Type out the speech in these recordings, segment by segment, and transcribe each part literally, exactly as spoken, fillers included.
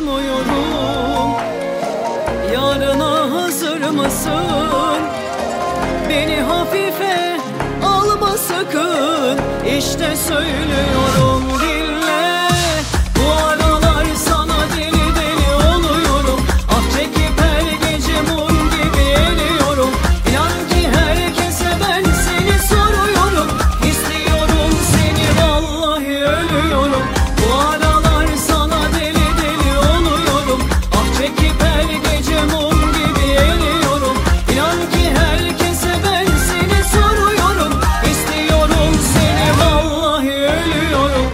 saymıyorum. Yarına hazır mısın? Beni hafife alma sakın. İşte söylüyorum, dinle. Bu aralar sana deli deli oluyorum. Ah çekip her gece mum gibi eriyorum. İnan ki herkese ben seni soruyorum. İstiyorum seni, vallahi ölüyorum. Bu aralar sana deli deli oluyorum. Ah çekip her gece mum gibi eriyorum. İnan ki herkese ben seni soruyorum. İstiyorum seni, vallahi ölüyorum.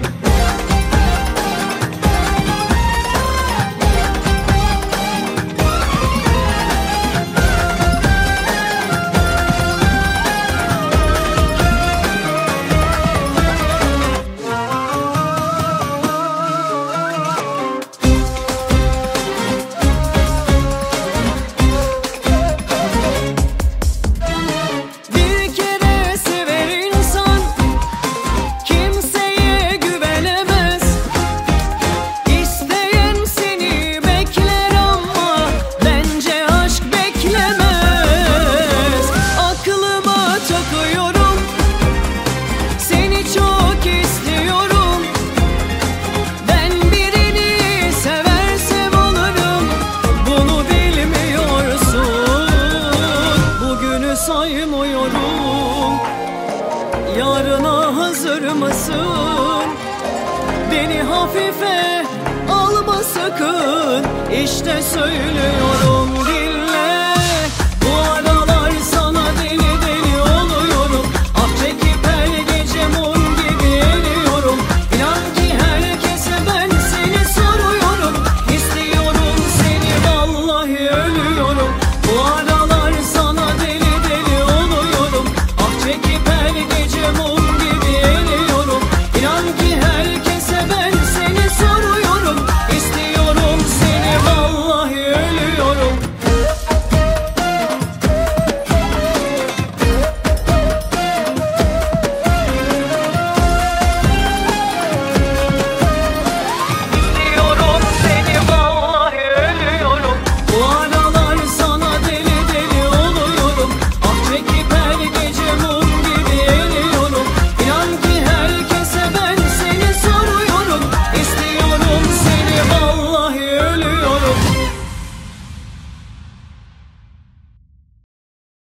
Bir kere sever insan, kimseye güvenemez. İsteyen seni bekler ama bence aşk beklemez. Aklıma takıyorum, seni çok istiyorum. Ben birini seversem olurum, bunu bilmiyorsun. Bugünü saymıyorum. Yarına hazır mısın? Beni hafife alma sakın. İşte söylüyorum.